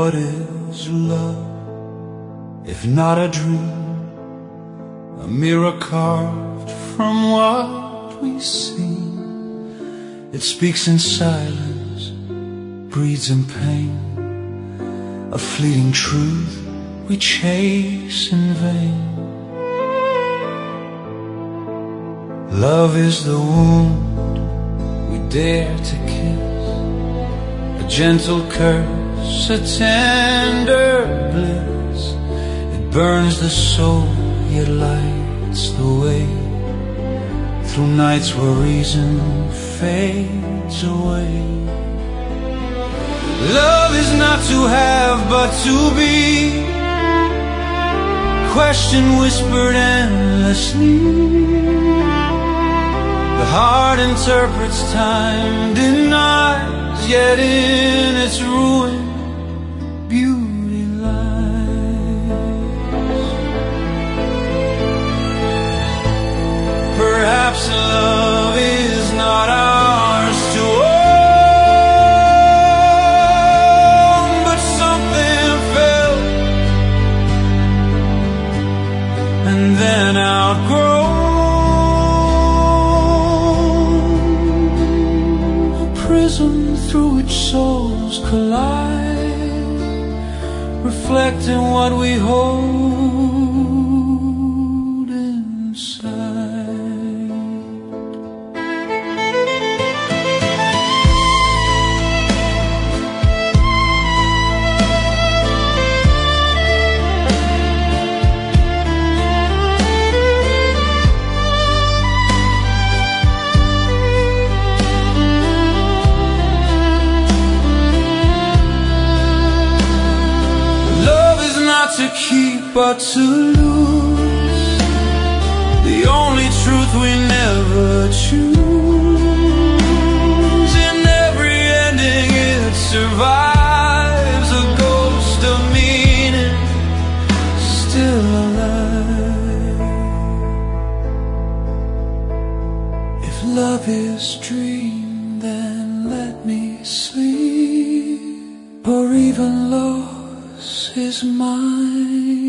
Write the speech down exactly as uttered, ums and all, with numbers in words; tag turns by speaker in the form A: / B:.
A: What is love, if not a dream, a mirror carved from what we see? It speaks in silence, breathes in pain, a fleeting truth we chase in vain. Love is the wound we dare to kiss, a gentle curse, a tender bliss. It burns the soul, yet lights the way through nights where reason fades away. Love is not to have but to be, question whispered endlessly. The heart interprets time, denies, yet in its ruin beauty lies. Perhaps love is not ours to own, but something fell and then outgrown. Prism through which souls collide, reflecting what we hold inside. To keep but to lose, the only truth we never choose. In every ending it survives, a ghost of meaning still alive. If love is dream, then let me sleep, or even loss is mine.